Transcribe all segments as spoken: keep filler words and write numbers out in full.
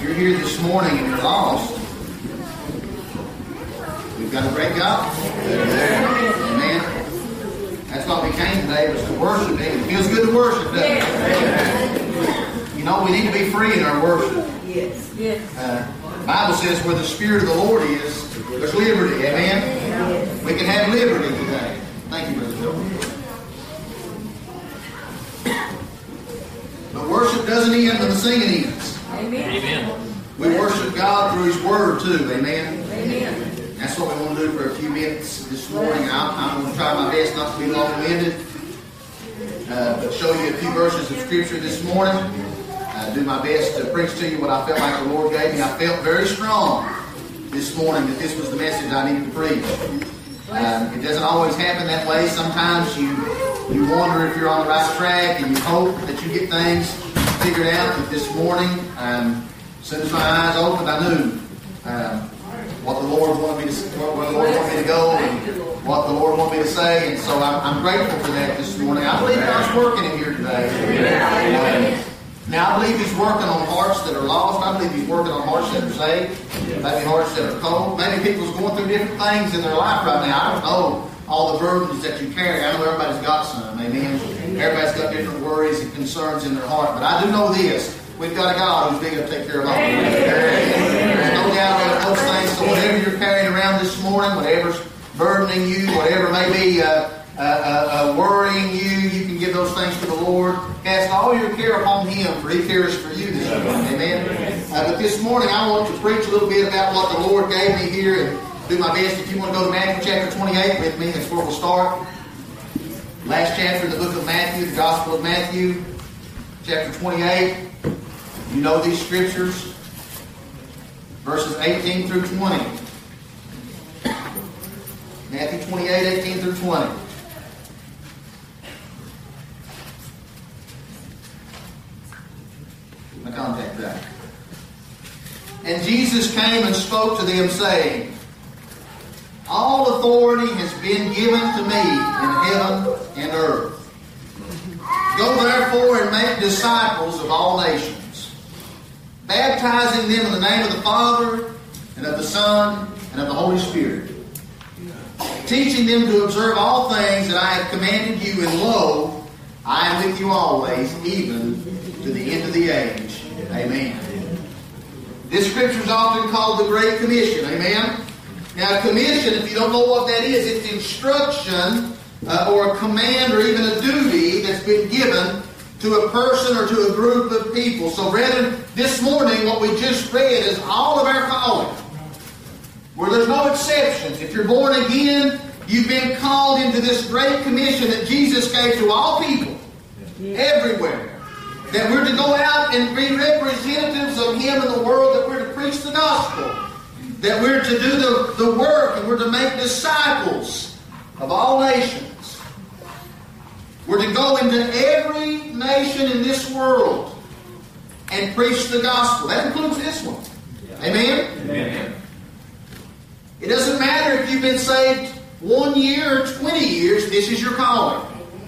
you're here this morning and you're lost, we've got a great God. Amen. That's why we came today, was to worship Him. It feels good to worship, doesn't it? Yes. You know, we need to be free in our worship. Yes. Yes. Uh, the Bible says where the Spirit of the Lord is, there's liberty. Amen? Yes. We can have liberty today. Thank you, Brother Bill. But worship doesn't end when the singing ends. Amen. Amen. We worship God through His Word too. Amen. Amen. That's what we want to do for a few minutes this morning. I'm, I'm going to try my best not to be long-winded, uh, but show you a few verses of Scripture this morning. Uh, do my best to preach to you what I felt like the Lord gave me. I felt very strong this morning that this was the message I needed to preach. Um, it doesn't always happen that way. Sometimes you you wonder if you're on the right track, and you hope that you get things figured out. But this morning, um, as soon as my eyes opened, I knew um, what the Lord wanted me to where the Lord wanted me to go, and what the Lord wanted me to say. And so I'm, I'm grateful for that this morning. I believe God's working in here today. Um, Now, I believe He's working on hearts that are lost. I believe He's working on hearts that are saved. Maybe hearts that are cold. Maybe people's going through different things in their life right now. I don't know all the burdens that you carry. I know everybody's got some. Amen. Everybody's got different worries and concerns in their heart. But I do know this. We've got a God who's big enough to take care of all of them. There's no doubt about those things. So whatever you're carrying around this morning, whatever's burdening you, whatever may be uh, uh, uh, uh, worrying you, you can give those things to the Lord. Cast all your care upon Him, for He cares for you this morning. Amen. Uh, but this morning I want to preach a little bit about what the Lord gave me here, and do my best. If you want to go to Matthew chapter twenty-eight with me, that's where we'll start. Last chapter in the book of Matthew, the Gospel of Matthew, chapter twenty-eight. You know these scriptures, verses eighteen through twenty. Matthew twenty-eight, eighteen through twenty. My contact back. And Jesus came and spoke to them, saying, all authority has been given to me in heaven and earth. Go therefore and make disciples of all nations, baptizing them in the name of the Father, and of the Son, and of the Holy Spirit, teaching them to observe all things that I have commanded you, and lo, I am with you always, even to the end of the age. Amen. This scripture is often called the Great Commission. Amen. Now, a commission, if you don't know what that is, it's instruction uh, or a command or even a duty that's been given to a person or to a group of people. So, brethren, this morning what we just read is all of our calling, where there's no exceptions. If you're born again, you've been called into this great commission that Jesus gave to all people, everywhere. That we're to go out and be representatives of Him in the world, that we're to preach the gospel, that we're to do the, the work, and we're to make disciples of all nations. We're to go into every nation in this world and preach the gospel. That includes this one. Amen? Amen. It doesn't matter if you've been saved one year or twenty years, this is your calling.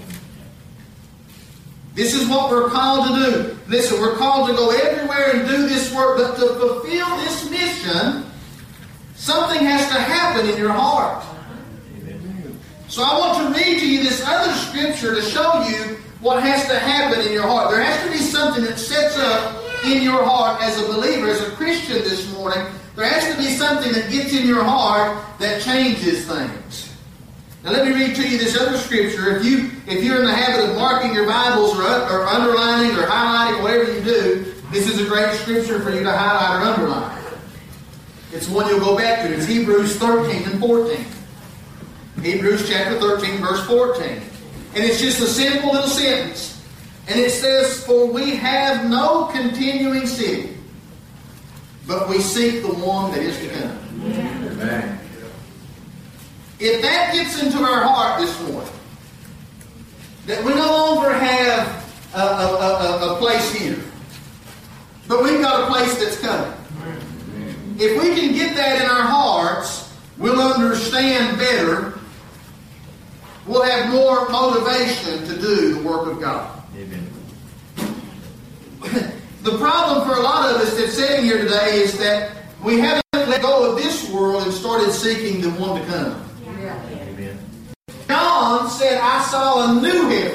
This is what we're called to do. Listen, we're called to go everywhere and do this work, but to fulfill this mission, something has to happen in your heart. So I want to read to you this other scripture to show you what has to happen in your heart. There has to be something that sets up in your heart as a believer, as a Christian this morning. There has to be something that gets in your heart that changes things. Now let me read to you this other scripture. If, you, if you're in the habit of marking your Bibles or, or underlining or highlighting, whatever you do, this is a great scripture for you to highlight or underline. It's one you'll go back to. It's Hebrews thirteen and fourteen. Hebrews chapter thirteen, verse fourteen. And it's just a simple little sentence. And it says, for we have no continuing city, but we seek the one that is to come. Amen. If that gets into our heart this morning, that we no longer have a, a, a, a place here, but we've got a place that's coming. If we can get that in our hearts, we'll understand better. We'll have more motivation to do the work of God. Amen. The problem for a lot of us that's sitting here today is that we haven't let go of this world and started seeking the one to come. Yeah. Amen. John said, I saw a new heaven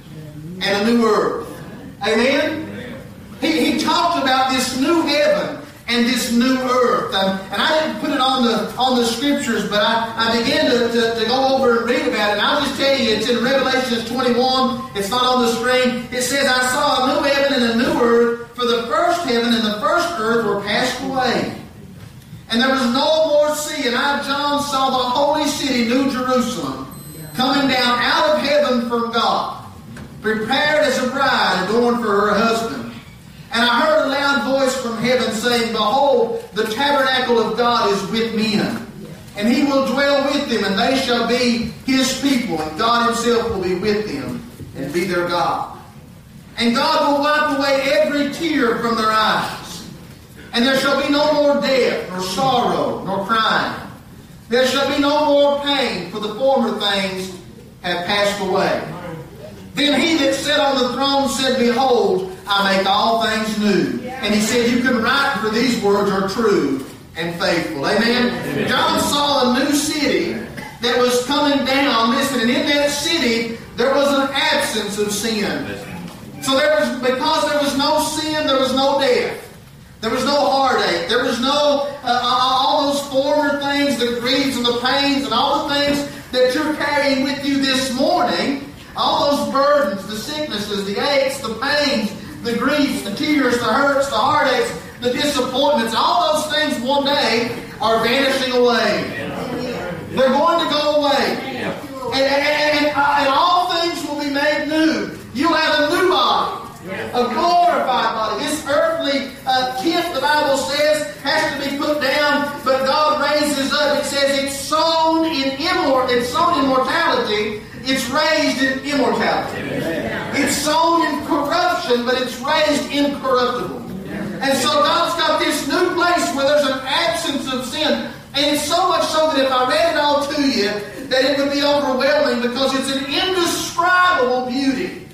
and a new earth. Amen? He, he talked about this new heaven and this new earth. Um, and I didn't put it on the on the scriptures, but I, I began to, to, to go over and read about it. And I'll just tell you, it's in Revelation twenty-one. It's not on the screen. It says, I saw a new heaven and a new earth, for the first heaven and the first earth were passed away. And there was no more sea. And I, John, saw the holy city, New Jerusalem, coming down out of heaven from God, prepared as a bride adorned for her husband. And I heard a loud voice from heaven saying, Behold, the tabernacle of God is with men. And He will dwell with them, and they shall be His people. And God Himself will be with them and be their God. And God will wipe away every tear from their eyes. And there shall be no more death, nor sorrow, nor crying. There shall be no more pain, for the former things have passed away. Then He that sat on the throne said, Behold, I make all things new. And He said, You can write, for these words are true and faithful. Amen? Amen. John saw a new city that was coming down. Listen, and in that city, there was an absence of sin. So there was, because there was no sin, there was no death. There was no heartache. There was no, uh, all those former things, the griefs and the pains and all the things that you're carrying with you this morning. All those burdens, the sicknesses, the aches, the pains, the griefs, the tears, the hurts, the heartaches, the disappointments, all those things one day are vanishing away. They're going to go away. And, and, and, uh, and all things will be made new. You'll have a new body, a glorified body. This earthly uh, tent, the Bible says, has to be put down, but God raises up. It says it's sown in immor- it's sown in mortality. It's raised in immortality. Amen. It's sown in corruption, but it's raised incorruptible. And so God's got this new place where there's an absence of sin. And it's so much so that if I read it all to you, that it would be overwhelming, because it's an indescribable beauty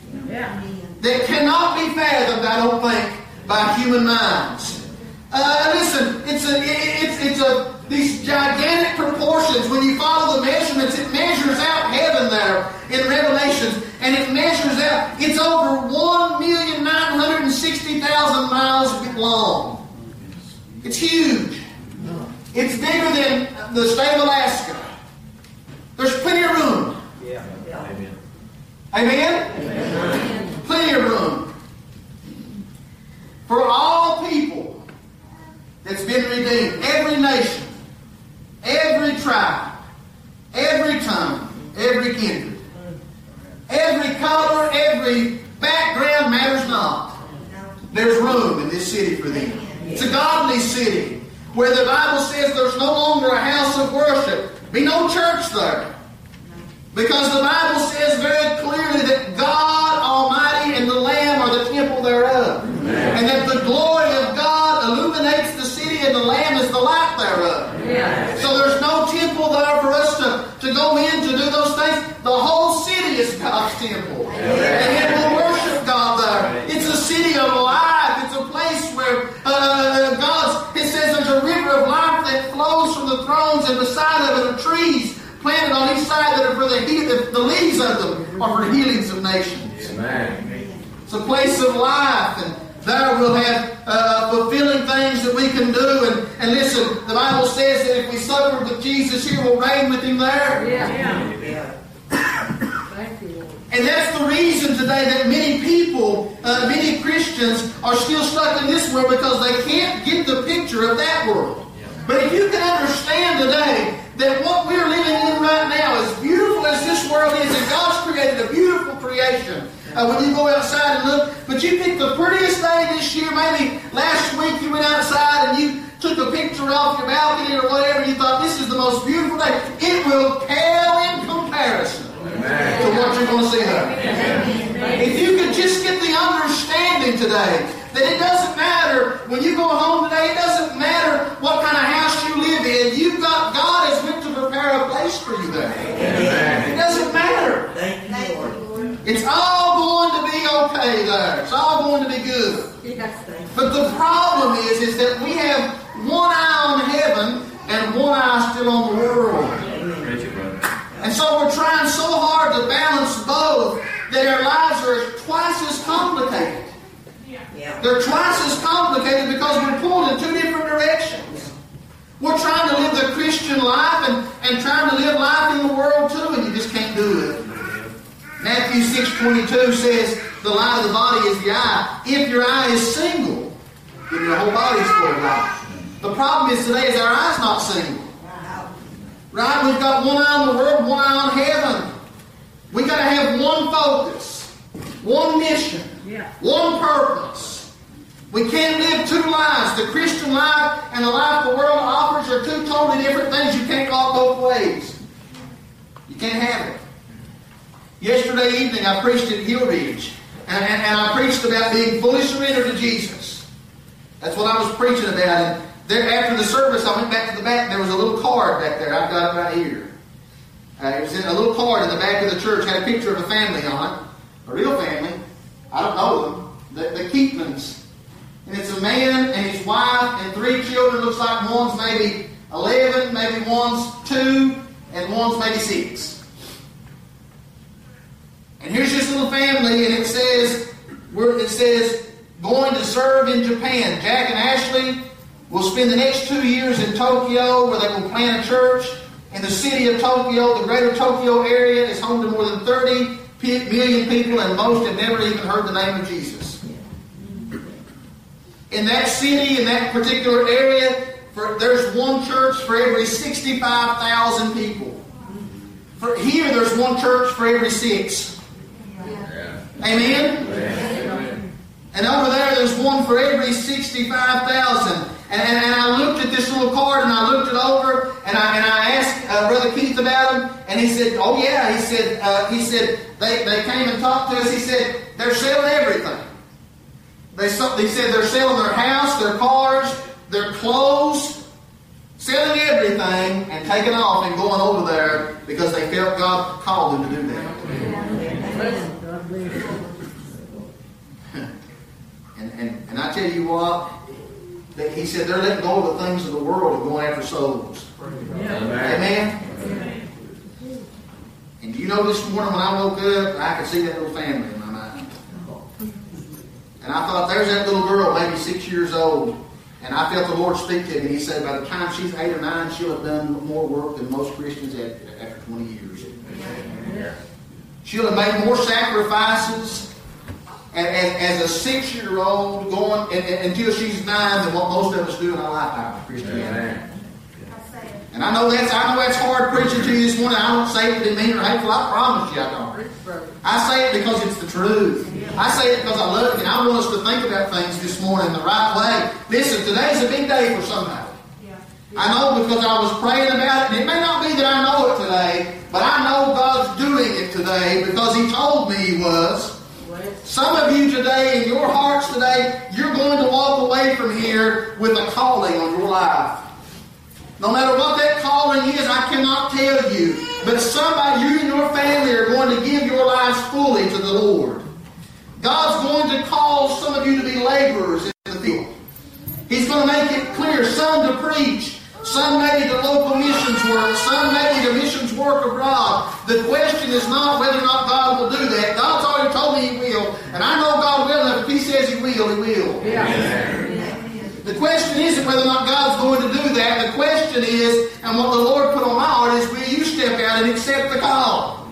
that cannot be fathomed, I don't think, by human minds. Uh, listen, it's a, it's, it's a, these gigantic proportions. When you follow the measurements, it measures out heaven there in Revelations, and it measures out, it's over one million nine hundred sixty thousand miles long. It's huge. It's bigger than the state of Alaska. There's plenty of room. Yeah. Amen. Amen? Amen. Plenty of room for all people that's been redeemed. Every nation, every tribe, every tongue, every kindred, every color, every background matters not. There's room in this city for them. It's a godly city where the Bible says there's no longer a house of worship. Be no church there. Because the Bible says very clearly that God Almighty and the Lamb are the temple thereof. Amen. And that the glory of God illuminates the city and the Lamb is the light thereof. Amen. So there's no temple there for us to, to go in to do those things. The whole city is God's temple. Amen. And yet we'll worship God there. It's a city of life. It's a place where uh, God's, it says there's a river of life that flows from the thrones, and beside of it are trees planted on each side that are for the, the, the leaves of them are for healings of nations. Amen. It's a place of life, and there we'll have uh, fulfilling things that we can do. And, and listen, the Bible says that if we suffer with Jesus here, we'll reign with Him there. Yeah. Yeah. Thank you, Lord. And that's the reason today that many people, uh, many Christians, are still stuck in this world, because they can't get the picture of that world. But if you can understand today that what we're living in right now, as beautiful as this world is, and God's created a beautiful creation. Uh, when you go outside and look, but you pick the prettiest day this year, maybe last week you went outside and you took a picture off your balcony or whatever, you thought this is the most beautiful day. It will pale in comparison Amen. To what you're going to see there. Amen. If you could just get the understanding today that it doesn't matter when you go home today, it doesn't matter what kind of house you live in. You've got, God has meant to prepare a place for you there. Amen. It doesn't matter. Thank you, Lord. It's all going to be okay there. there. It's all going to be good. Yes, thank you. But the problem is, is that we have one eye on heaven and one eye still on the world. And so we're trying so hard to balance both that our lives are twice as complicated. Yeah. They're twice as complicated because we're pulled in two different directions. We're trying to live the Christian life and, and trying to live life in the world too, and you just can't do it. Matthew six twenty-two says, the light of the body is the eye. If your eye is single, then your whole body is full of light. The problem is today is our eye's not single. Right? We've got one eye on the world, one eye on heaven. We've got to have one focus, one mission, Yeah. one purpose. We can't live two lives. The Christian life and the life the world offers are two totally different things. You can't walk both ways. You can't have it. Yesterday evening I preached at Hill Ridge. And, and, and I preached about being fully surrendered to Jesus. That's what I was preaching about. And there, after the service, I went back to the back. There was a little card back there. I've got it right here. Uh, it was in a little card in the back of the church. Had a picture of a family on it. A real family. I don't know them. The, the Keatmans. And it's a man and his wife and three children. Looks like one's maybe eleven, maybe one's two, and one's maybe six. And here's this little family, and it says, it says, going to serve in Japan. Jack and Ashley will spend the next two years in Tokyo, where they will plant a church. In the city of Tokyo, the greater Tokyo area is home to more than thirty million people, and most have never even heard the name of Jesus. In that city, in that particular area, for, there's one church for every sixty-five thousand people. For here, there's one church for every six. Amen? Amen? And over there, there's one for every sixty-five thousand. And, and, and I looked at this little card, and I looked it over, and I and I asked uh, Brother Keith about him, and he said, "Oh yeah," he said. Uh, he said they they came and talked to us. He said they're selling everything. They they said they're selling their house, their cars, their clothes, selling everything, and taking off and going over there because they felt God called them to do that. And, and, and I tell you what, that he said they're letting go of the things of the world and going after souls. Yeah. Amen? Amen? And you know, this morning when I woke up, I could see that little family in my mind. And I thought, there's that little girl, maybe six years old. And I felt the Lord speak to me, and he said, by the time she's eight or nine, she'll have done more work than most Christians after twenty years. Yeah. She'll have made more sacrifices as, as a six-year-old going and, and, until she's nine than what most of us do in our lifetime of Christianity. And I know that's I know that's hard preaching to you this morning. I don't say it to demean or hateful. I promise you I don't. I say it because it's the truth. I say it because I love it, and I want us to think about things this morning the right way. Listen, today's a big day for somebody. I know because I was praying about it, and it may not be that I know it today, but I know God's doing it today because He told me He was. Some of you today, in your hearts today, you're going to walk away from here with a calling on your life. No matter what that calling is, I cannot tell you. But somebody, you and your family are going to give your lives fully to the Lord. God's going to call some of you to be laborers in the field. He's going to make it clear, some to preach, some maybe to local missions work, some maybe to missions work abroad. The question is not whether or not God will do that. God's already told me He will. And I know God will, and if He says He will, He will. Yeah. The question isn't whether or not God's going to do that. The question is, and what the Lord put on my heart is, will you step out and accept the call?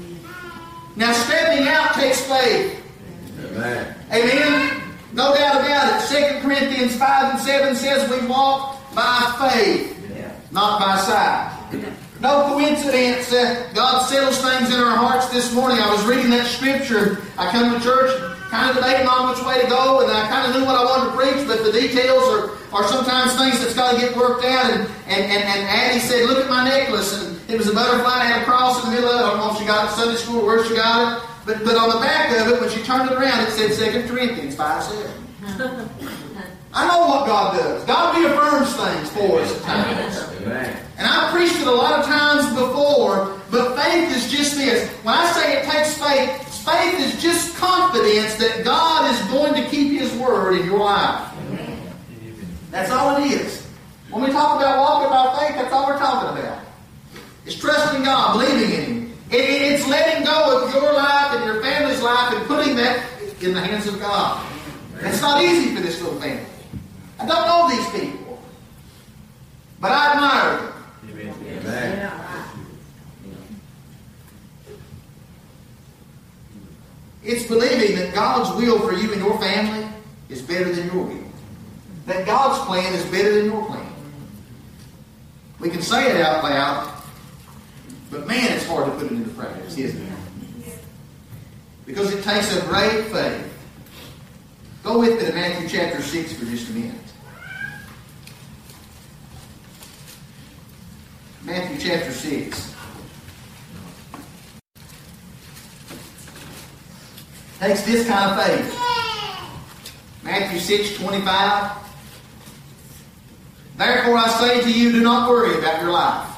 Now, stepping out takes faith. Amen. Amen? No doubt about it. Second Corinthians five and seven says we walk by faith, not by sight. No coincidence that God settles things in our hearts this morning. I was reading that scripture. I come to church kind of debating on which way to go, and I kind of knew what I wanted to preach, but the details are, are sometimes things that's got to get worked out. And, and, and, and Addie said, look at my necklace. And it was a butterfly, it had a cross in the middle of it. I don't know if she got it at Sunday school or where she got it. But, but on the back of it, when she turned it around, it said Second Corinthians five seven. I know what God does. God reaffirms things for us at times. Amen. And I've preached it a lot of times before, but faith is just this. When I say it takes faith, Faith is just confidence that God is going to keep His word in your life. That's all it is. When we talk about walking by faith, that's all we're talking about. It's trusting God, believing in Him. It, it, it's letting go of your life and your family's life and putting that in the hands of God. That's not easy for this little family. I don't know these people, but I admire them. Amen. Amen. It's believing that God's will for you and your family is better than your will. That God's plan is better than your plan. We can say it out loud, but man, it's hard to put it into practice, isn't it? Because it takes a great faith. Go with me to Matthew chapter six for just a minute. Matthew chapter six. Takes this kind of faith. Matthew six twenty-five. Therefore I say to you, do not worry about your life,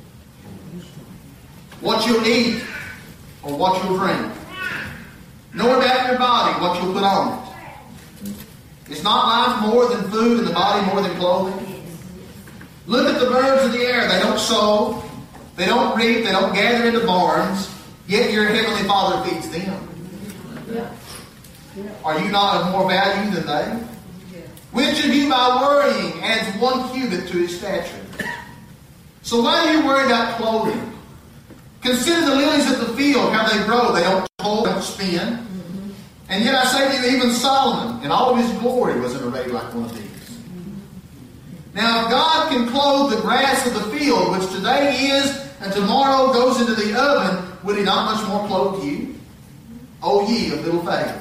what you'll eat or what you'll drink, nor about your body, what you'll put on it. Is not life more than food and the body more than clothing? Look at the birds of the air. They don't sow, they don't reap, they don't gather into barns, yet your heavenly Father feeds them. Are you not of more value than they? Which of you by worrying adds one cubit to his stature? So why do you worry about clothing? Consider the lilies of the field, how they grow. They don't toil, they don't spin. And yet I say to you, even Solomon, in all of his glory, wasn't arrayed like one of these. Now if God can clothe the grass of the field, which today is and tomorrow goes into the oven, would He not much more clothe you? O ye of little faith.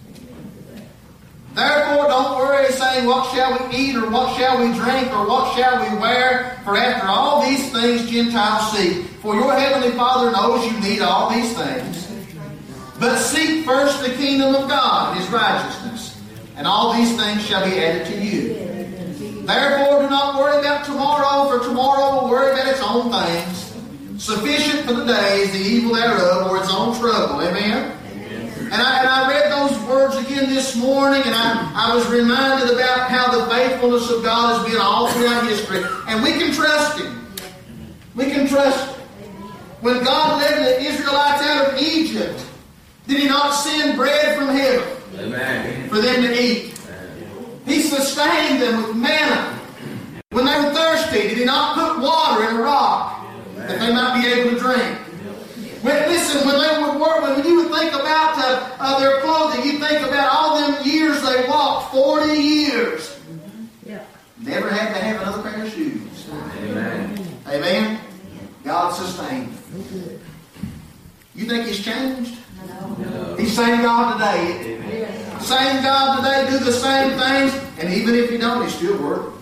Therefore don't worry, saying, what shall we eat, or what shall we drink, or what shall we wear? For after all these things Gentiles seek. For your heavenly Father knows you need all these things. But seek first the kingdom of God and His righteousness, and all these things shall be added to you. Therefore do not worry about tomorrow, for tomorrow will worry about its own things. Sufficient for the day is the evil thereof, or its own trouble. Amen? And I, and I read those words again this morning, and I, I was reminded about how the faithfulness of God has been all throughout history. And we can trust Him. We can trust Him. When God led the Israelites out of Egypt, did He not send bread from heaven Amen. For them to eat? Amen. He sustained them with manna. When they were thirsty, did He not put water in a rock Amen. That they might be able to drink? When, listen, when they would work, when you would think about uh, uh, their clothing, you think about all them years they walked, forty years. Mm-hmm. Yeah. Never had to have another pair of shoes. Amen. Amen. God sustained them. You think He's changed? No. He's same God today. Amen. Same God today, do the same things, and even if He don't, He's still working.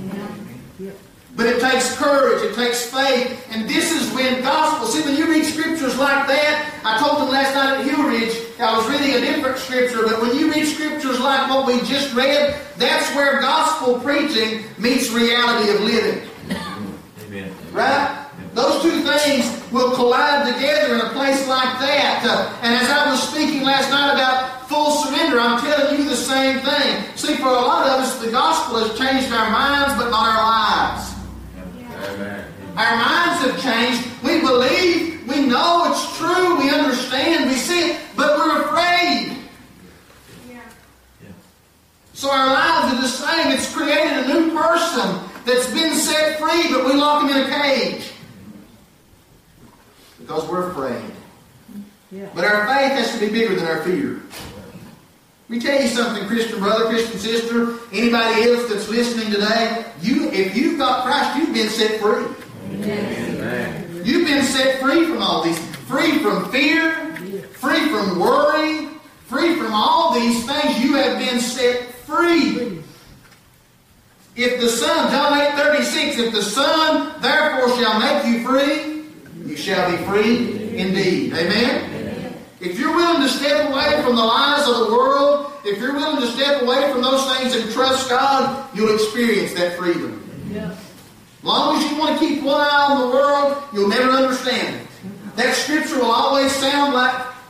But it takes courage, it takes faith, and this is when gospel. See, when you read scriptures like that, I told them last night at Hill Ridge, I was reading a different scripture, but when you read scriptures like what we just read, that's where gospel preaching meets reality of living. Amen. Right? Those two things will collide together in a place like that. Uh, and as I was speaking last night about full surrender, I'm telling you the same thing. See, for a lot of us, the gospel has changed our minds, but not our lives. Amen. Our minds have changed. We believe, we know it's true, we understand, we see it, but we're afraid. Yeah. Yeah. So our lives are the same. It's created a new person that's been set free, but we lock him in a cage. Because we're afraid. Yeah. But our faith has to be bigger than our fear. Let me tell you something, Christian brother, Christian sister, anybody else that's listening today, you, if you've got Christ, you've been set free. Amen. You've been set free from all these, free from fear, free from worry, free from all these things. You have been set free. If the Son, John eight thirty-six, if the Son therefore shall make you free, you shall be free indeed. Amen? If you're willing to step away from the lies of the world, if you're willing to step away from those things and trust God, you'll experience that freedom. Yeah. As long as you want to keep one eye on the world, you'll never understand it. That scripture will always sound like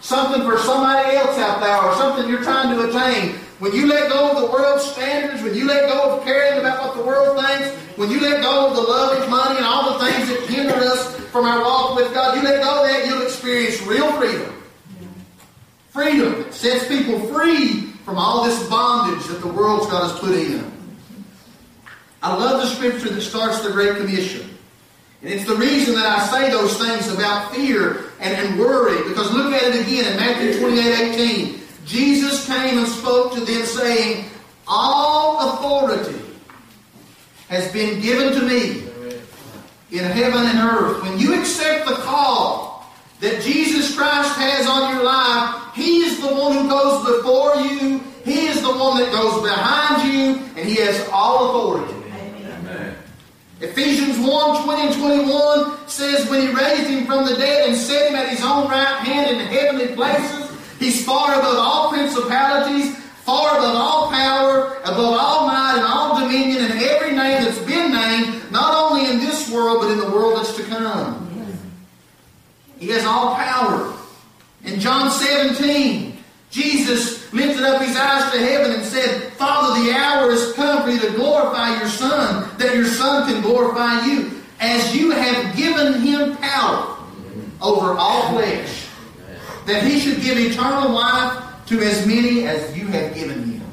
something for somebody else out there, or something you're trying to attain, when you let go of the world's standards, when you let go of caring about what the world thinks, when you let go of the love of money and all the things that hinder us from our walk with God, you let go of that, you'll experience real freedom. Freedom that sets people free from all this bondage that the world's got us put in. I love the scripture that starts the Great Commission. And it's the reason that I say those things about fear and, and worry. Because look at it again in Matthew twenty-eight eighteen. Jesus came and spoke to them saying, all authority has been given to me in heaven and earth. When you accept the call that Jesus Christ has on your life, He is the one who goes before you. He is the one that goes behind you. And He has all authority. Amen. Ephesians one twenty and twenty-one says, when He raised Him from the dead and set Him at His own right hand in the heavenly places, He's far above all principalities, far above all power, above all might and all dominion, and every name that's been named, not only in this world, but in the world that's to come. He has all power. In John seventeen, Jesus lifted up His eyes to heaven and said, Father, the hour has come for You to glorify Your Son, that Your Son can glorify You, as You have given Him power over all flesh, that He should give eternal life to as many as You have given Him.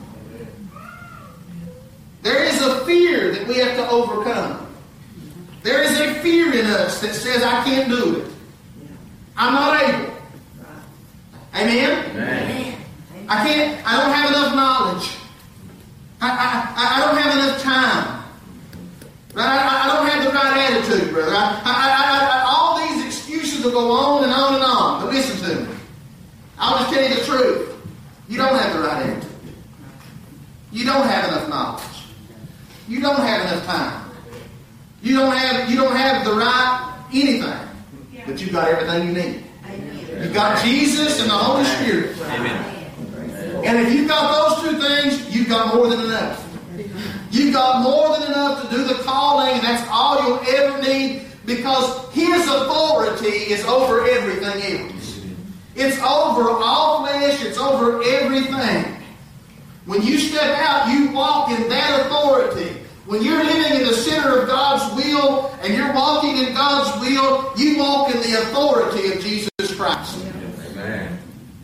There is a fear that we have to overcome. There is a fear in us that says, I can't do it. I'm not able. Amen? Amen. I can't, I don't have enough knowledge. I, I, I don't have enough time. Right? I, I don't have the right attitude, brother. I, I, I, I, all these excuses will go on and on and on. But listen to me. I'll just tell you the truth. You don't have the right attitude. You don't have enough knowledge. You don't have enough time. You don't have, you don't have the right anything. But you've got everything you need. You've got Jesus and the Holy Spirit. Amen. And if you've got those two things, you've got more than enough. You've got more than enough to do the calling, and that's all you'll ever need, because His authority is over everything else. It's over all flesh. It's over everything. When you step out, you walk in that authority. When you're living in the center of God's will and you're walking in God's will, you walk in the authority of Jesus Christ. Amen.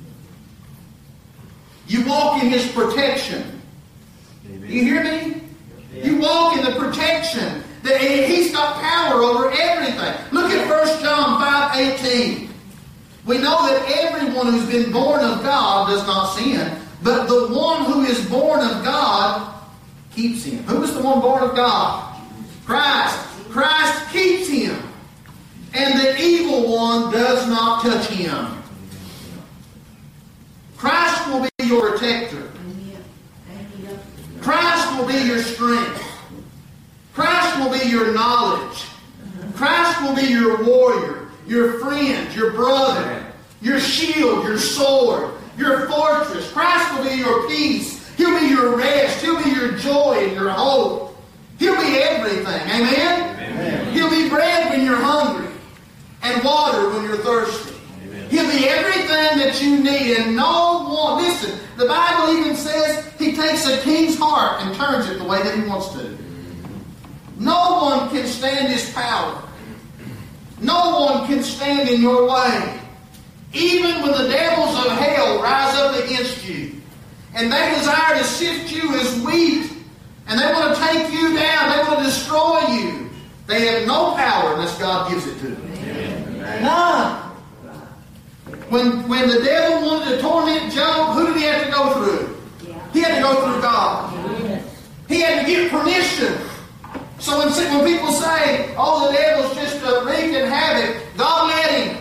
You walk in His protection. Amen. You hear me? Yeah. You walk in the protection. That He's got power over everything. Look at First John five eighteen. We know that everyone who's been born of God does not sin, but the one who is born of God keeps him. Who is the one born of God? Christ. Christ keeps him. And the evil one does not touch him. Christ will be your protector. Christ will be your strength. Christ will be your knowledge. Christ will be your warrior, your friend, your brother, your shield, your sword, your fortress. Christ will be your peace. He'll be your rest. He'll be your joy and your hope. He'll be everything. Amen? Amen. He'll be bread when you're hungry and water when you're thirsty. Amen. He'll be everything that you need. And no one, listen, the Bible even says He takes a king's heart and turns it the way that He wants to. No one can stand His power. No one can stand in your way. Even when the devils of hell rise up against you, and they desire to sift you as wheat, and they want to take you down, they want to destroy you, they have no power unless God gives it to them. Amen. None. When, when the devil wanted to torment Job, who did he have to go through? He had to go through God. He had to get permission. So when, when people say, oh, the devil's just uh, wreaking havoc, God let him.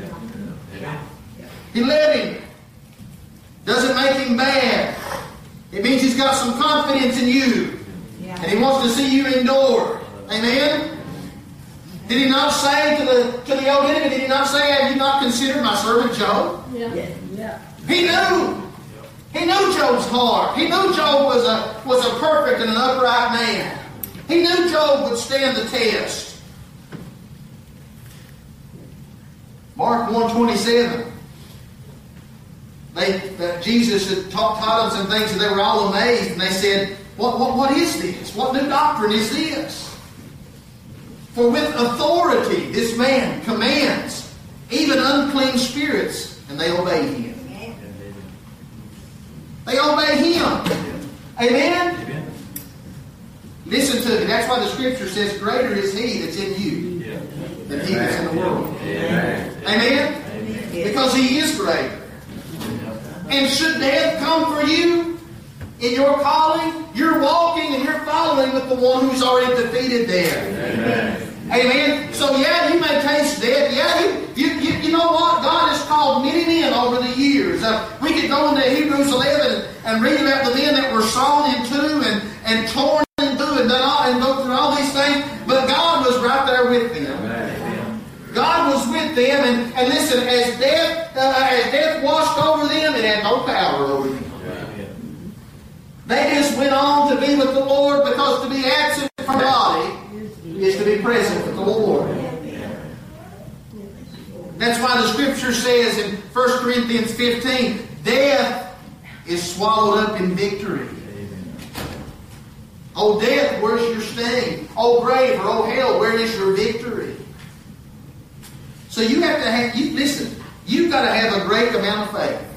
He let him. Doesn't make him bad. It means he's got some confidence in you. And he wants to see you endure. Amen? Did he not say to the to the old enemy, did he not say, have you not considered my servant Job? Yeah. Yeah. He knew. He knew Job's heart. He knew Job was a, was a perfect and an upright man. He knew Job would stand the test. Mark one twenty-seven. They, that Jesus had taught, taught them some things, and they were all amazed. And they said, what, what, what is this? What new doctrine is this? For with authority this man commands even unclean spirits, and they obey him. They obey him. Amen? Amen? Listen to me. That's why the Scripture says, greater is he that's in you yeah. than he that's in the world. Amen? Amen? Amen? Because he is greater. And should death come for you in your calling, you're walking and you're following with the one who's already defeated death. Amen. Amen. So yeah, you may taste death. Yeah, you, you, you, you know what? God has called many men over the years. Uh, we could go into Hebrews eleven and, and read about the men that were sawn in two and, and torn in two and done all, and go through all these things. But God was right there with them. Amen. God was with them, and, and listen, as death uh, as death washed over them, it had no power over them. Amen. They just went on to be with the Lord, because to be absent from the body is to be present with the Lord. That's why the Scripture says in First Corinthians fifteen, death is swallowed up in victory. Oh death, where's your sting? Oh grave, or oh hell, where is your victory? So you have to have, you listen, you've got to have a great amount of faith.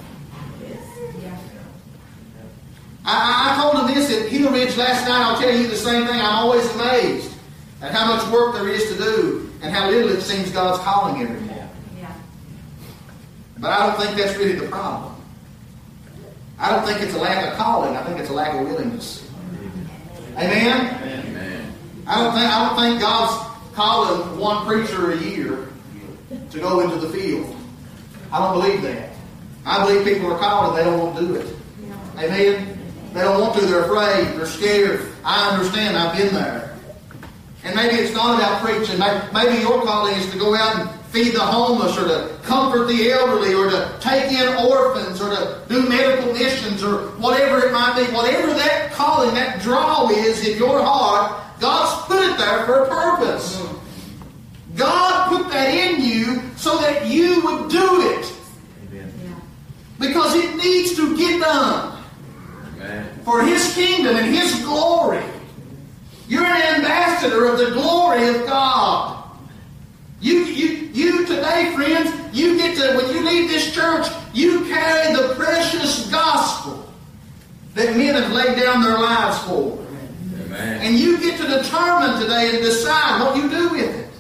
I, I told him this at Hill Ridge last night. I'll tell you the same thing. I'm always amazed at how much work there is to do and how little it seems God's calling every morning. Yeah. But I don't think that's really the problem. I don't think it's a lack of calling. I think it's a lack of willingness. Amen? Amen. I don't think I don't think God's calling one preacher a year to go into the field. I don't believe that. I believe people are called and they don't want to do it. Amen? They don't want to. They're afraid. They're scared. I understand. I've been there. And maybe it's not about preaching. Maybe your calling is to go out and feed the homeless, or to comfort the elderly, or to take in orphans, or to do medical missions, or whatever it might be. Whatever that calling, that draw is in your heart, God's put it there for a purpose. God put that in you so that you would do it. Amen. Because it needs to get done. Amen. For His kingdom and His glory. You're an ambassador of the glory of God. You, you, you today, friends, you get to, when you leave this church, you carry the precious gospel that men have laid down their lives for. Amen. And you get to determine today and decide what you do with it.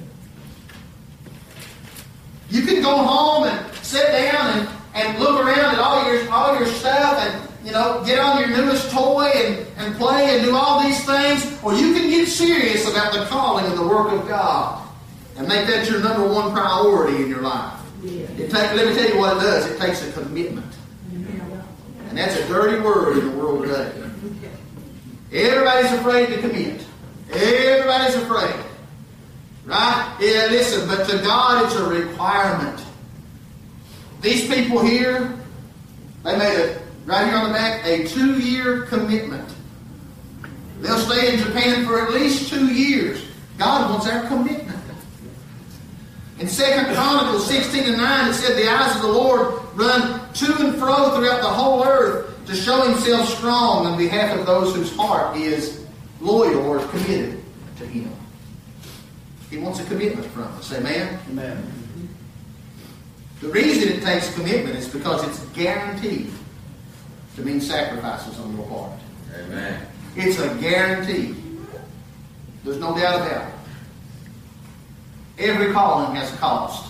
You can go home and sit down and, and look around at all your all your stuff and, you know, get on your newest toy and, and play and do all these things. Or you can get serious about the calling and the work of God and make that your number one priority in your life. Yeah. It take, let me tell you what it does. It takes a commitment. Yeah. And that's a dirty word in the world today. Everybody's afraid to commit. Everybody's afraid. Right? Yeah, listen, but to God it's a requirement. These people here, they made a, right here on the back, a two-year commitment. They'll stay in Japan for at least two years. God wants our commitment. In Second Chronicles sixteen and nine, it said, the eyes of the Lord run to and fro throughout the whole earth to show Himself strong on behalf of those whose heart is loyal or committed to Him. He wants a commitment from us. Amen? Amen. The reason it takes commitment is because it's guaranteed to mean sacrifices on your part. Amen. It's a guarantee. There's no doubt about it. Every calling has a cost.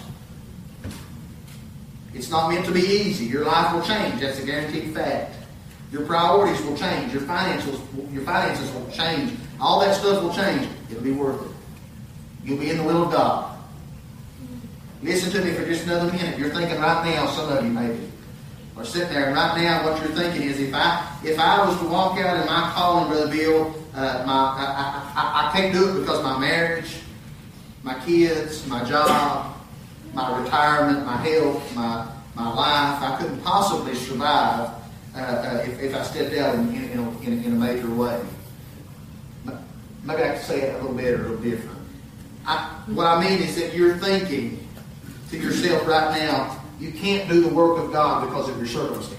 It's not meant to be easy. Your life will change. That's a guaranteed fact. Your priorities will change. Your finances, your finances will change. All that stuff will change. It'll be worth it. You'll be in the will of God. Listen to me for just another minute. You're thinking right now, some of you maybe, are sitting there, and right now what you're thinking is, if I if I was to walk out in my calling, Brother Bill, uh, my I, I, I can't do it because my marriage, my kids, my job, my retirement, my health, my my life, I couldn't possibly survive uh, uh, if, if I stepped out in, in, in, a, in, in a major way. Maybe I could say it a little better, a little different. I, what I mean is that you're thinking to yourself right now, you can't do the work of God because of your circumstances.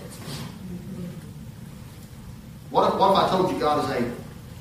What if, what if I told you God is able?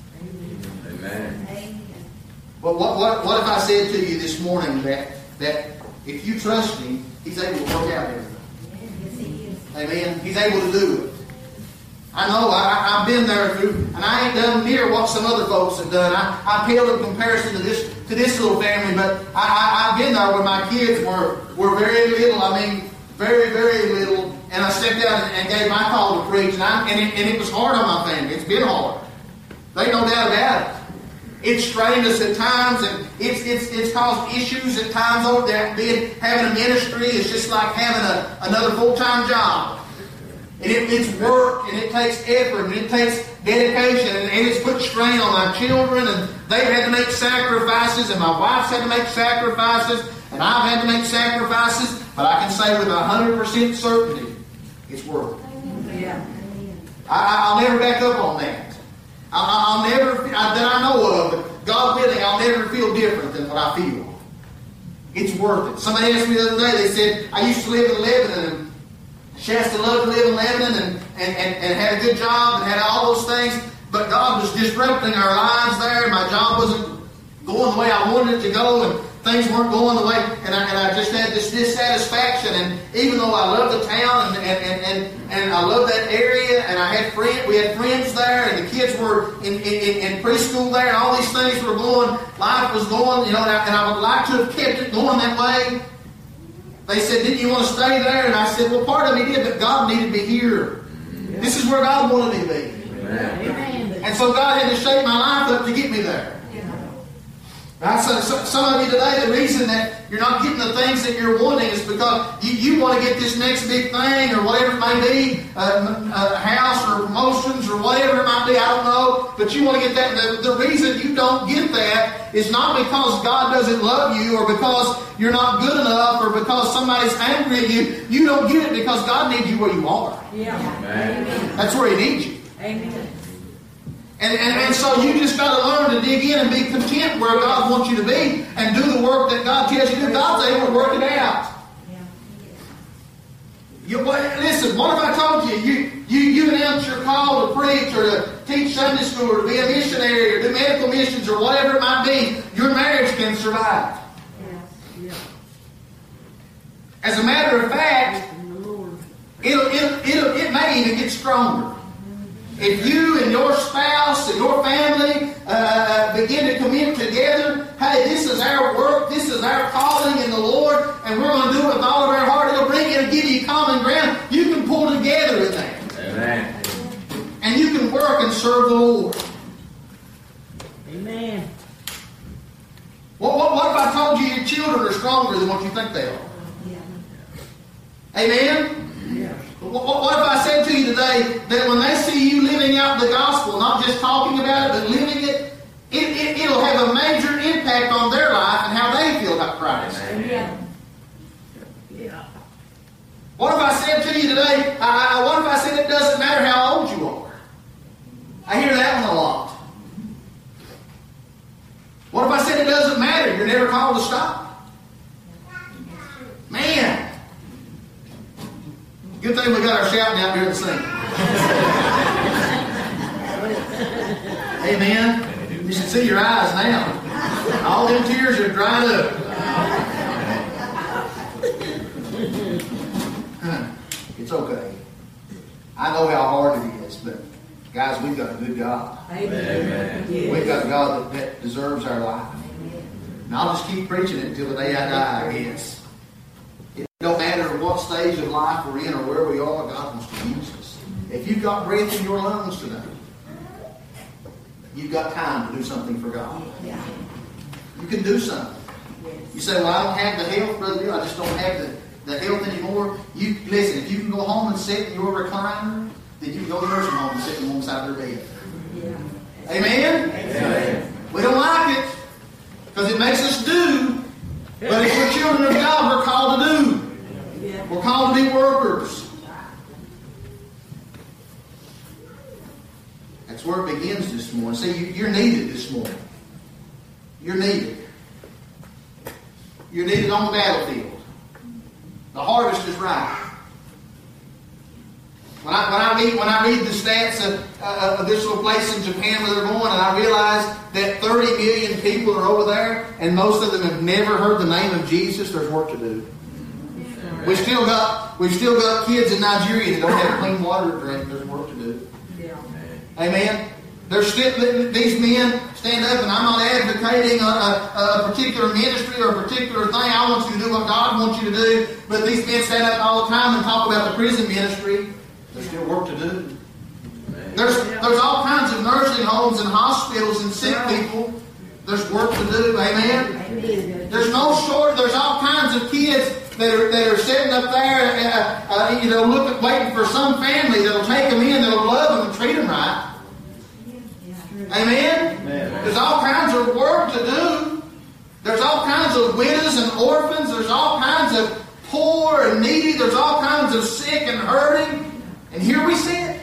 Amen. Well, what, what, what if I said to you this morning that, that if you trust Him, He's able to work out everything? Yes, He is. Amen. He's able to do it. I know, I, I've been there through, and I ain't done near what some other folks have done. I, I pale in comparison to this to this little family, but I, I, I've been there where my kids were, were very little. I mean, very, very little. And I stepped out and, and gave my call to preach, and, I, and, it, and it was hard on my family. It's been hard. There's no doubt about it. It's strained us at times, and it's it's it's caused issues at times over there. Being having a ministry is just like having a, another full-time job. And it, it's work, and it takes effort, and it takes dedication, and, and it's put strain on my children, and they've had to make sacrifices, and my wife's had to make sacrifices, and I've had to make sacrifices, but I can say with one hundred percent certainty, it's worth it. Yeah. I, I'll never back up on that. I, I'll never, I, that I know of, but God willing, I'll never feel different than what I feel. It's worth it. Somebody asked me the other day, they said, I used to live in Lebanon, and Shasta loved to live in Lebanon and, and, and, and had a good job and had all those things, but God was disrupting our lives there. My job wasn't going the way I wanted it to go, and things weren't going the way, and I, and I just had this dissatisfaction. And even though I love the town and, and, and, and, and I love that area, and I had friends, we had friends there, and the kids were in, in, in preschool there, and all these things were going, life was going, you know, and I, and I would like to have kept it going that way. They said, didn't you want to stay there? And I said, well, part of me did, but God needed me here. Yeah. This is where God wanted me to be. Amen. And so God had to shape my life up to get me there. I said, some of you today, the reason that you're not getting the things that you're wanting is because you, you want to get this next big thing or whatever it may be, uh, a house or promotions or whatever it might be, I don't know, but you want to get that. The, the reason you don't get that is not because God doesn't love you or because you're not good enough or because somebody's angry at you. You don't get it because God needs you where you are. Yeah. Amen. That's where He needs you. Amen. And, and, and so you just got to learn to dig in and be content where God wants you to be and do the work that God tells you to do. God's able to work it out. You, listen, what if I told you, you, you, you announced your call to preach or to teach Sunday school or to be a missionary or do medical missions or whatever it might be, your marriage can survive. As a matter of fact, it'll, it'll, it'll, it may even get stronger. If you and your spouse and your family uh, begin to commit together, hey, this is our work, this is our calling in the Lord, and we're going to do it with all of our heart, it'll bring you and give you common ground. You can pull together in that. Amen. And you can work and serve the Lord. Amen. What, what, what if I told you your children are stronger than what you think they are? Yeah. Amen? Yeah. What, what if I said to you today that when they see you living out the gospel, not just talking about it, but living it, it, it it'll have a major impact on their life and how they feel about Christ. Yeah. Yeah. What if I said to you today, I, I, what if I said it doesn't matter how old you are? I hear that one a lot. What if I said it doesn't matter, you're never called to stop? Man. Good thing we got our shouting out here to sing. Amen. You should see your eyes now. All them tears are dried up. It's okay. I know how hard it is, but guys, we've got a good God. Amen. We've got a God that, that deserves our life. And I'll just keep preaching it until the day I die, I guess. It don't matter what stage of life we're in or where we are, God wants to use us. If you've got breath in your lungs today, you've got time to do something for God. You can do something. You say, well, I don't have the health, Brother Bill. I just don't have the, the health anymore. You listen, if you can go home and sit in your recliner, then you can go to the nursing home and sit in one side of their bed. Yeah. Amen? Amen? We don't like it because it makes us do. But if we're children of God, we're called to do. Yeah. We're called to be workers. That's where it begins this morning. See, you're needed this morning. You're needed. You're needed on the battlefield. The harvest is ripe. When I, when I read when I read the stats of, uh, of this little place in Japan where they're going, and I realize that thirty million people are over there, and most of them have never heard the name of Jesus, there's work to do. We still got we've still got kids in Nigeria that don't have clean water to drink. There's work to do. Yeah. Amen. There's still, these men stand up, and I'm not advocating a, a, a particular ministry or a particular thing. I want you to do what God wants you to do. But these men stand up all the time and talk about the prison ministry. There's still work to do. There's there's all kinds of nursing homes and hospitals and sick people. There's work to do. Amen. There's no short. There's all kinds of kids that are that are sitting up there, uh, uh, you know, looking, waiting for some family that'll take them in, that'll love them and treat them right. Amen? Amen. There's all kinds of work to do. There's all kinds of widows and orphans. There's all kinds of poor and needy. There's all kinds of sick and hurting. And here we sit.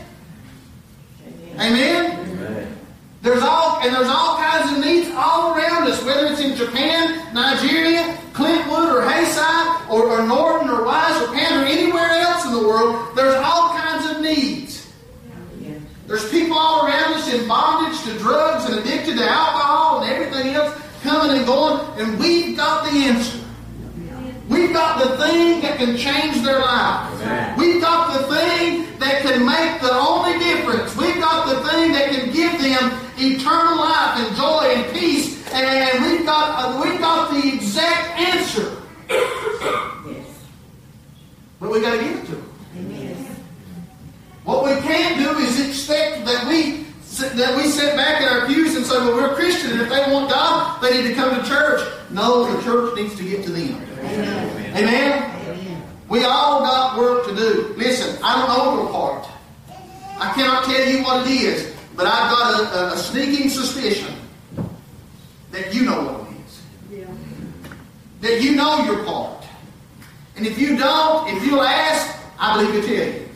Amen? Amen. There's all and there's all kinds of needs all around us, whether it's in Japan, Nigeria, Clintwood, or Hayside, or, or Norton, or Wise, or Pan, or anywhere else in the world. There's all kinds of needs. There's people all around us in bondage to drugs and addicted to alcohol and everything else, coming and going, and we've got the answer. We've got the thing that can change their life. Amen. We've got the thing that can make the only difference. We've got the thing that can give them eternal life and joy and peace. And we've got uh, we've got the exact answer. Yes. But we've got to give it to them. Amen. What we can't do is expect that we that we sit back in our pews and say, well, we're Christian, and if they want God, they need to come to church. No, the church needs to get to them. Amen. Amen? Amen. We all got work to do. Listen, I don't know the part. I cannot tell you what it is, but I've got a, a, a sneaking suspicion that you know what it is. Yeah. That you know your part. And if you don't, if you'll ask, I believe you'll tell you.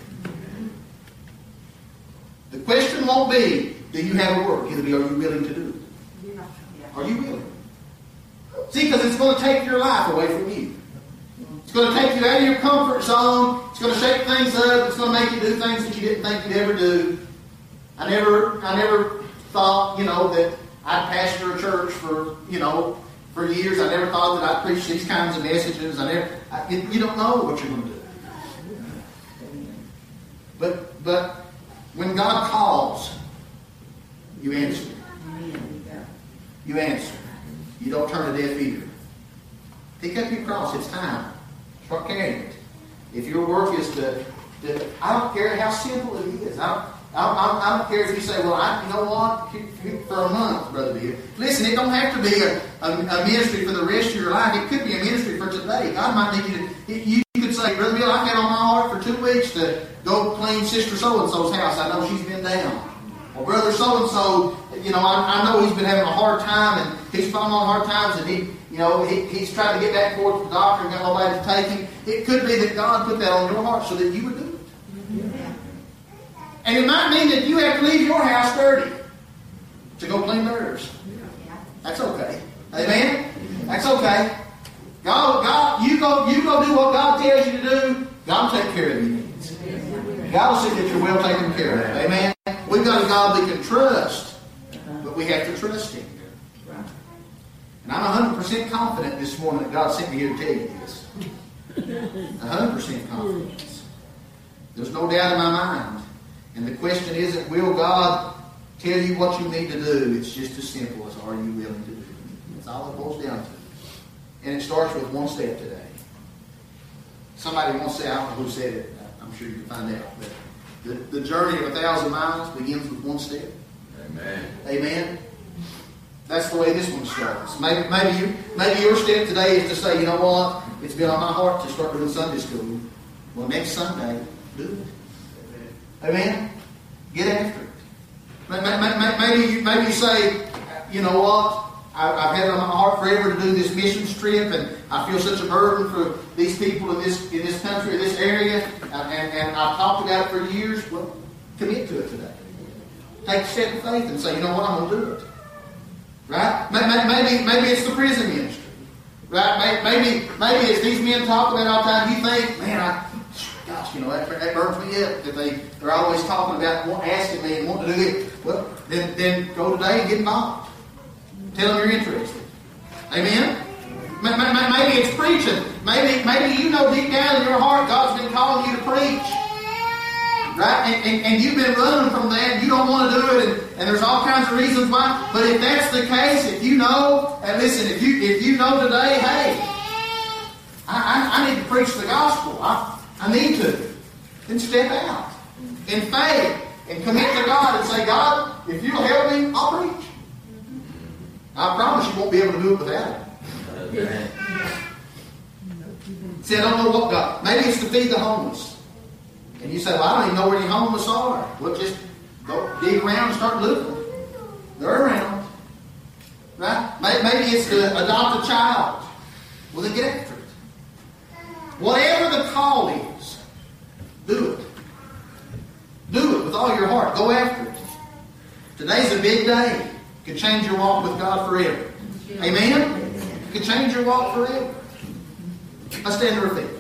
The question won't be, do you have a work? It'll be, are you willing to do it? Yeah. Are you willing? See, because it's going to take your life away from you. It's going to take you out of your comfort zone. It's going to shake things up. It's going to make you do things that you didn't think you'd ever do. I never, I never thought, you know, that I'd pastor a church for, you know, for years. I never thought that I'd preach these kinds of messages. I never, I, you don't know what you're going to do. But, but when God calls, you answer. You answer. You don't turn a deaf ear. Pick up your cross. It's time. Start carrying it. If your work is to, to I don't care how simple it is. I don't, I don't, I don't care if you say, well, I, you know what, for a month, Brother Bill. Listen, it don't have to be a, a, a ministry for the rest of your life. It could be a ministry for today. God might need you to, you could say, Brother Bill, I've had on my heart for two weeks to go clean Sister So-and-so's house. I know she's been down. Or Brother So-and-so, you know, I, I know he's been having a hard time, and he's falling on hard times, and he, you know, he, he's trying to get back and forth to the doctor and got nobody to take him. It could be that God put that on your heart so that you would do it. Yeah. And it might mean that you have to leave your house dirty to go clean theirs. That's okay. Amen? That's okay. God, God, you go, you go do what God tells you to do. God will take care of your needs. God will see that you're well taken care of. Amen? We've got a God we can trust, but we have to trust Him. And I'm one hundred percent confident this morning that God sent me here to tell you this. one hundred percent confidence. There's no doubt in my mind. And the question isn't, will God tell you what you need to do? It's just as simple as, are you willing to do it? That's all it boils down to. And it starts with one step today. Somebody once said, I don't know who said it, I'm sure you can find out, but the, the journey of a thousand miles begins with one step. Amen. Amen. That's the way this one starts. Maybe, maybe, you, maybe your step today is to say, you know what, it's been on my heart to start doing Sunday school. Well, next Sunday, do it. Amen. Get after it. Maybe you, maybe you say, you know what, I've had it on my heart forever to do this missions trip, and I feel such a burden for these people in this in this country, in this area, and, and I've talked about it for years. Well, commit to it today. Take a step of faith and say, you know what, I'm going to do it. Right? Maybe maybe it's the prison ministry. Right? Maybe, maybe as these men talk about all the time, you think, man, I, gosh, you know, that, that burns me up that they, they're always talking about, asking me and wanting to do it. Well, then, then go today and get involved. Tell them you're interested. Amen? Maybe it's preaching. Maybe, maybe you know deep down in your heart God's been calling you to preach. Right? And, and, and you've been running from that and you don't want to do it, and, and there's all kinds of reasons why. But if that's the case, if you know, and listen, if you if you know today, hey, I, I, I need to preach the gospel. I, I need to. Then step out in faith and commit to God and say, God, if you'll help me, I'll preach. I promise you won't be able to do it without it. Okay. See, I don't know what God. Maybe it's to feed the homeless. And you say, well, I don't even know where any homeless are. Well, just go dig around and start looking. They're around. Right? Maybe it's to adopt a child. Well, then get after it. Whatever the call is, do it. Do it with all your heart. Go after it. Today's a big day. It could change your walk with God forever. Amen? It could change your walk forever. Let's stand to our feet.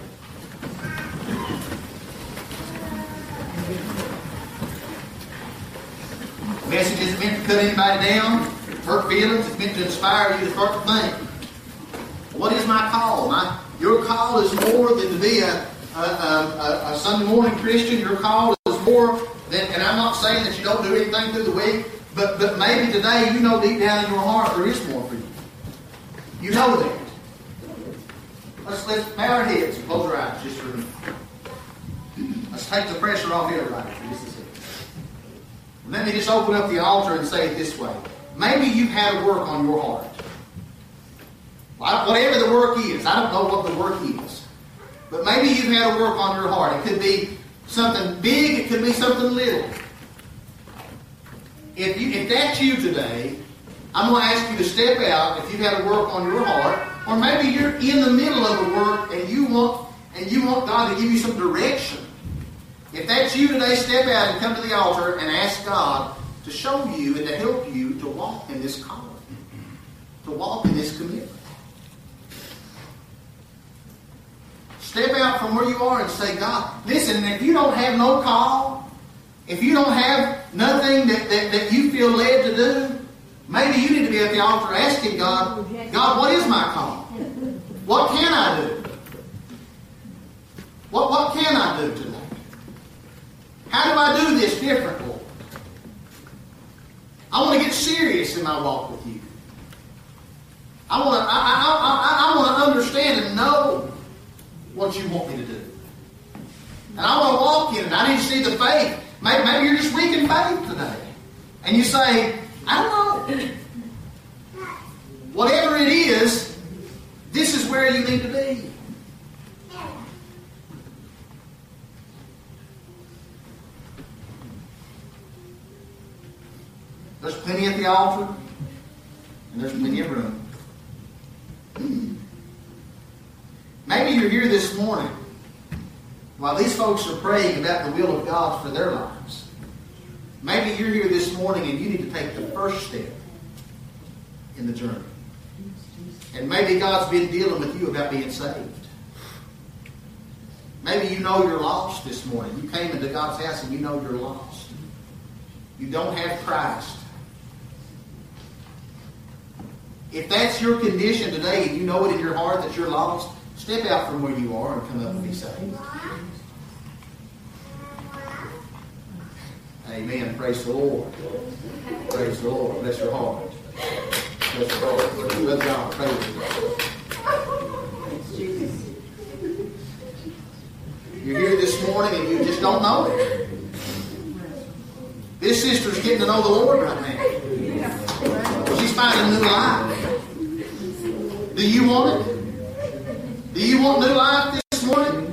The message isn't meant to cut anybody down, hurt feelings. It's meant to inspire you to start to think. What is my call? My, your call is more than to be a, a, a, a Sunday morning Christian. Your call is more than, and I'm not saying that you don't do anything through the week, but, but maybe today you know deep down in your heart there is more for you. You know that. Let's, let's bow our heads and close our eyes just for a minute. Let's take the pressure off everybody for just a second. Let me just open up the altar and say it this way. Maybe you've had a work on your heart. Whatever the work is, I don't know what the work is. But maybe you've had a work on your heart. It could be something big, it could be something little. If, you, if that's you today, I'm going to ask you to step out if you've had a work on your heart. Or maybe you're in the middle of a work and you want and you want God to give you some direction. If that's you today, step out and come to the altar and ask God to show you and to help you to walk in this calling, to walk in this commitment. Step out from where you are and say, God, listen, if you don't have no call, if you don't have nothing that, that, that you feel led to do, maybe you need to be at the altar asking God, God, what is my call? What can I do? What, what can I do today? How do I do this different, Lord? I want to get serious in my walk with you. I want to, I, I, I, I want to understand and know what you want me to do. And I want to walk in it. I need to see the faith. Maybe, maybe you're just weak in faith today. And you say, I don't know. Whatever it is, this is where you need to be. There's plenty at the altar, and there's plenty of room. Maybe you're here this morning while these folks are praying about the will of God for their lives. Maybe you're here this morning and you need to take the first step in the journey. And maybe God's been dealing with you about being saved. Maybe you know you're lost this morning. You came into God's house and you know you're lost. You don't have Christ. If that's your condition today and you know it in your heart that you're lost, step out from where you are and come up and be saved. Amen. Praise the Lord. Praise the Lord. Bless your heart. Bless your heart. Let God praise you. You're here this morning and you just don't know it. This sister's getting to know the Lord right now. She's finding new life. Do you want it? Do you want new life this morning?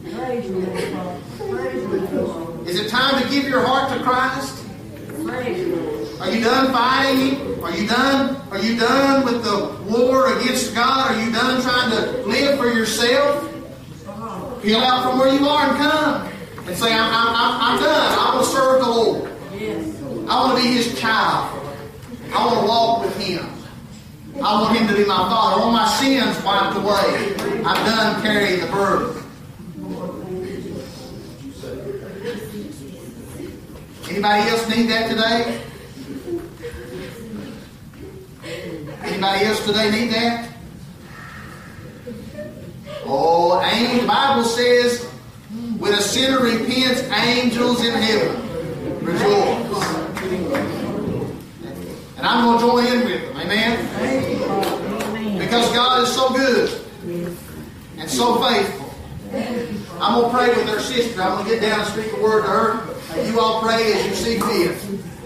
Is it time to give your heart to Christ? Are you done fighting? Are you done? Are you done with the war against God? Are you done trying to live for yourself? Peel out from where you are and come and say, I'm, I'm, I'm done. I want to serve the Lord. I want to be His child. I want to walk with Him. I want Him to be my Father. All my sins wiped away. I'm done carrying the burden. Anybody else need that today? Anybody else today need that? Oh, and the Bible says, when a sinner repents, angels in heaven rejoice. And I'm going to join in with them. Amen? Because God is so good and so faithful. I'm going to pray with our sister. I'm going to get down and speak a word to her. And you all pray as you see fit.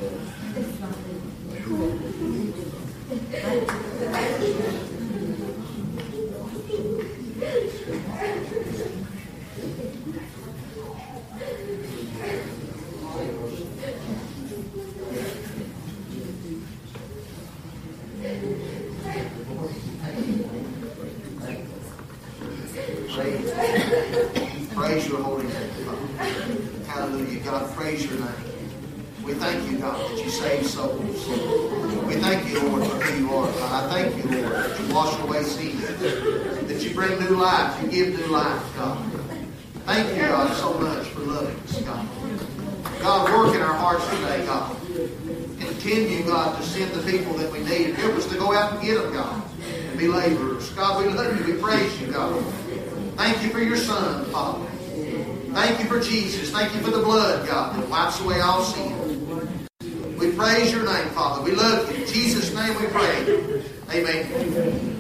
Praise your holy name, God. Hallelujah. God, praise your name. We thank you, God, that you save souls. We thank you, Lord, for who you are, God. I thank you, Lord, that you wash away sin, that you bring new life, you give new life, God. Thank you, God, so much for loving us, God. God, work in our hearts today, God. Continue, God, to send the people that we need. Help us to go out and get them, God, and be laborers. God, we love you. We praise you, God. Thank you for your Son, Father. Thank you for Jesus. Thank you for the blood, God, that wipes away all sin. We praise your name, Father. We love you. In Jesus' name we pray. Amen.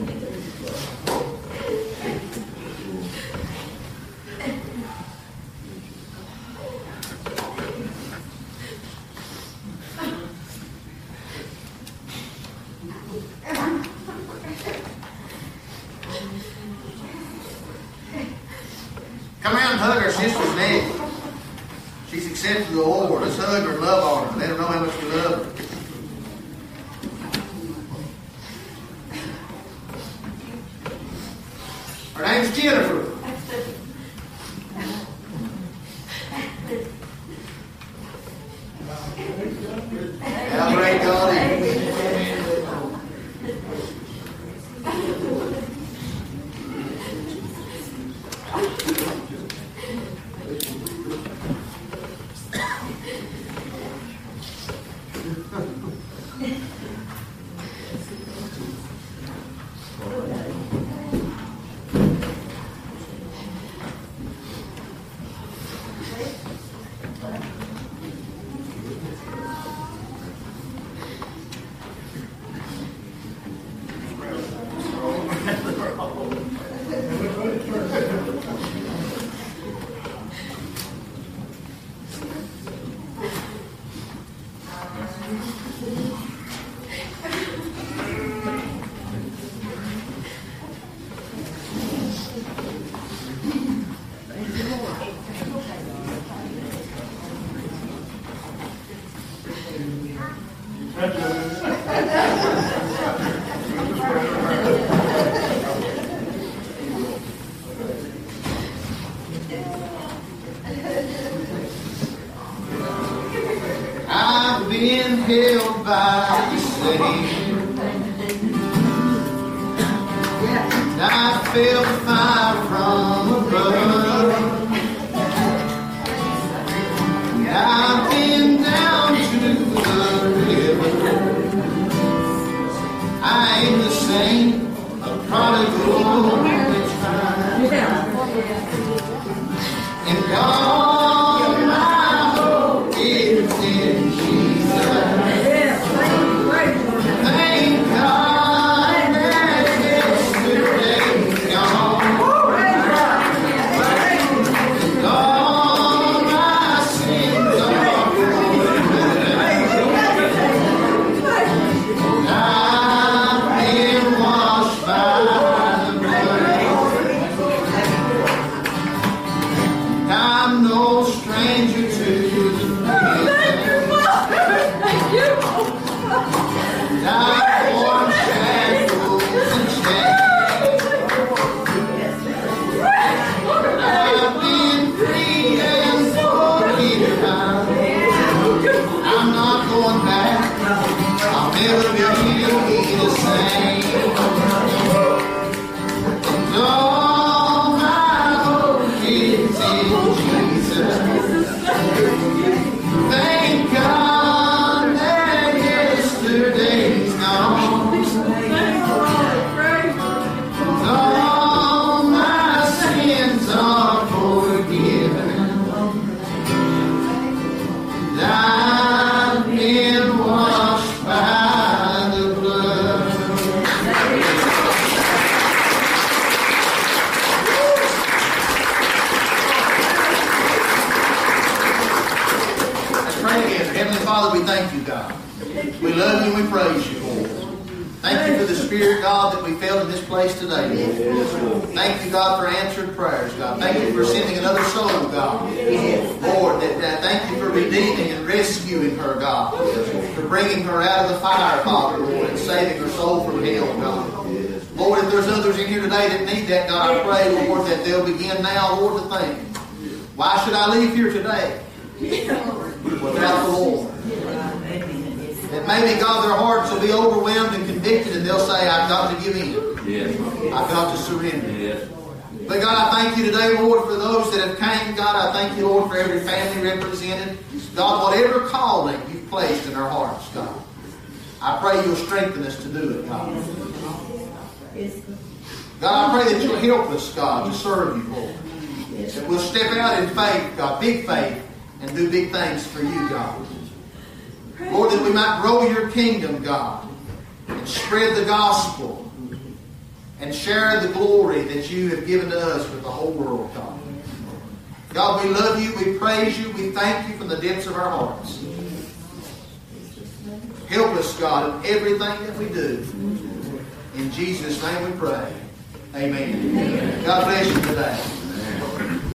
Come around and hug our sister's neck. She's accepted the Lord. Let's hug her and love on her. Let her know how much we love her. Her name's Jennifer. How great God is. I've been held by the Savior. I felt fire from above. I've been down to the river. I ain't the same, a prodigal return. And all my hope is in Jesus. Thank God that yesterday's gone. And all my sins are never be the same. All my hope is in Jesus. Thank God that yesterday's gone. All my sins are forgiven. I've been washed by the blood. Let's pray again. Heavenly Father, we thank you, God. We love you and we praise you, Lord. Thank you for the Spirit, God, that we felt in this place today, Lord. Thank you, God, for answered prayers, God. Thank you for sending another soul, God. Lord, that, that thank you for redeeming and rescuing her, God. For bringing her out of the fire, Father, Lord, and saving her soul from hell, God. Lord, if there's others in here today that need that, God, I pray, Lord, that they'll begin now, Lord, to think, why should I leave here today without the Lord? That maybe, God, their hearts will be overwhelmed and convicted, and they'll say, I've got to give in. Yes. I've got to surrender. Yes. But God, I thank you today, Lord, for those that have came. God, I thank you, Lord, for every family represented. God, whatever calling you've placed in our hearts, God, I pray you'll strengthen us to do it, God. God, I pray that you'll help us, God, to serve you, Lord. That we'll step out in faith, God, big faith, and do big things for you, God. Lord, that we might grow your kingdom, God, and spread the gospel and share the glory that you have given to us with the whole world, God. God, we love you, we praise you, we thank you from the depths of our hearts. Help us, God, in everything that we do. In Jesus' name we pray. Amen. God bless you today.